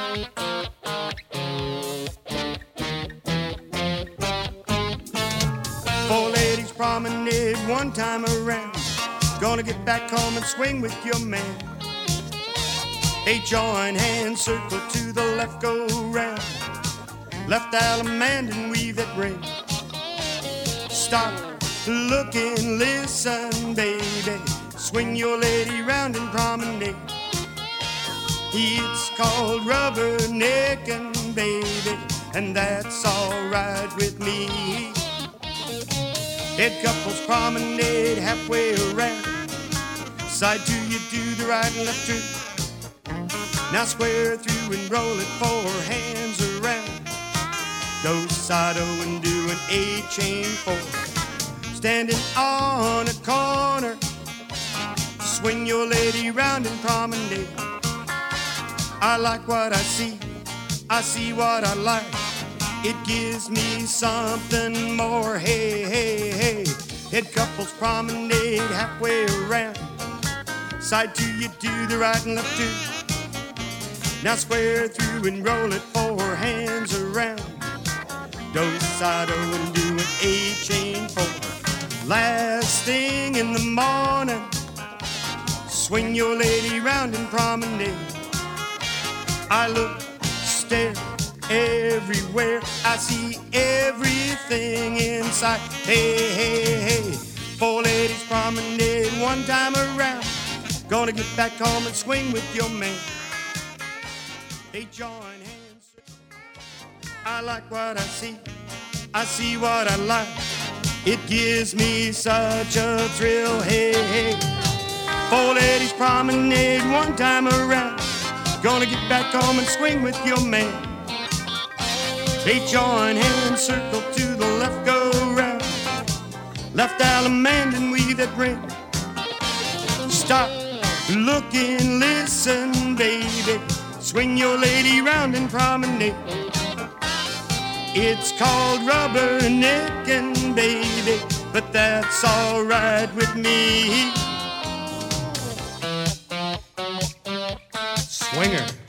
Four ladies promenade one time around. Gonna get back home and swing with your man. They join hands, circle to the left, go round. Left Allemande and weave that ring. Stop, look and listen, baby. Swing your lady round and promenade. It's called rubbernecking, baby, and that's alright with me. Head couples promenade halfway around. Side two, you do the right and left two. Now square through and roll it, four hands around. Go side O and do an A chain four. Standing on a corner, swing your lady round and promenade. I like what I see what I like. It gives me something more, hey, hey, hey. Head couples promenade halfway around. Side two, you do the right and left two. Now square through and roll it, four hands around. Do side O and do an A chain four. Last thing in the morning, swing your lady round and promenade. I look, stare, everywhere. I see everything inside. Hey, hey, hey. Four ladies promenade one time around. Gonna get back home and swing with your man. They join hands. I like what I see what I like. It gives me such a thrill, hey, hey. Four ladies promenade one time around. Gonna get back home and swing with your man. They join hands, circle to the left, go round. Left Allemande and weave that ring. Stop, look and listen, baby. Swing your lady round and promenade. It's called rubbernecking, baby, but that's alright with me. Swinger.